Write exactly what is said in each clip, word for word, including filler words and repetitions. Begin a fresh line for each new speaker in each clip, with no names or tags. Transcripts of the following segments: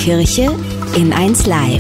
Kirche in eins Live.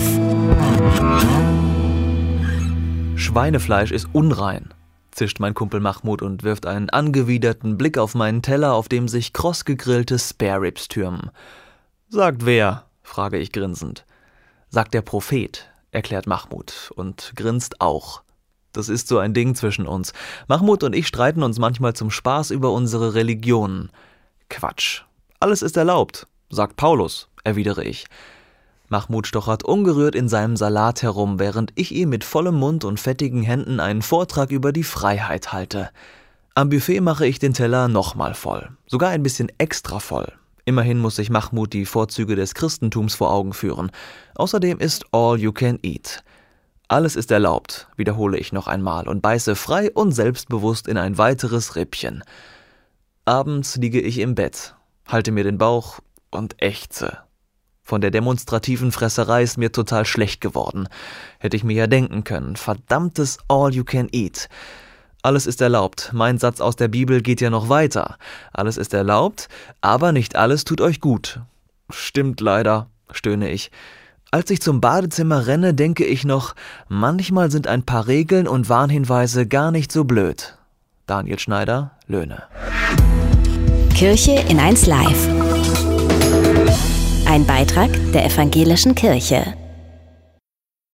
Schweinefleisch ist unrein, zischt mein Kumpel Mahmoud und wirft einen angewiderten Blick auf meinen Teller, auf dem sich kross gegrillte Spare-Ribs türmen. »Sagt wer?« frage ich grinsend. »Sagt der Prophet«, erklärt Mahmoud und grinst auch. Das ist so ein Ding zwischen uns. Mahmoud und ich streiten uns manchmal zum Spaß über unsere Religionen. Quatsch. Alles ist erlaubt, sagt Paulus, erwidere ich. Mahmoud stochert ungerührt in seinem Salat herum, während ich ihm mit vollem Mund und fettigen Händen einen Vortrag über die Freiheit halte. Am Buffet mache ich den Teller nochmal voll, sogar ein bisschen extra voll. Immerhin muss sich Mahmoud die Vorzüge des Christentums vor Augen führen. Außerdem ist all you can eat. Alles ist erlaubt, wiederhole ich noch einmal und beiße frei und selbstbewusst in ein weiteres Rippchen. Abends liege ich im Bett, halte mir den Bauch und ächze. Von der demonstrativen Fresserei ist mir total schlecht geworden. Hätte ich mir ja denken können. Verdammtes all you can eat. Alles ist erlaubt. Mein Satz aus der Bibel geht ja noch weiter. Alles ist erlaubt, aber nicht alles tut euch gut. Stimmt leider, stöhne ich. Als ich zum Badezimmer renne, denke ich noch, manchmal sind ein paar Regeln und Warnhinweise gar nicht so blöd. Daniel Schneider, Löhne.
Kirche in eins Live. Ein Beitrag der Evangelischen Kirche.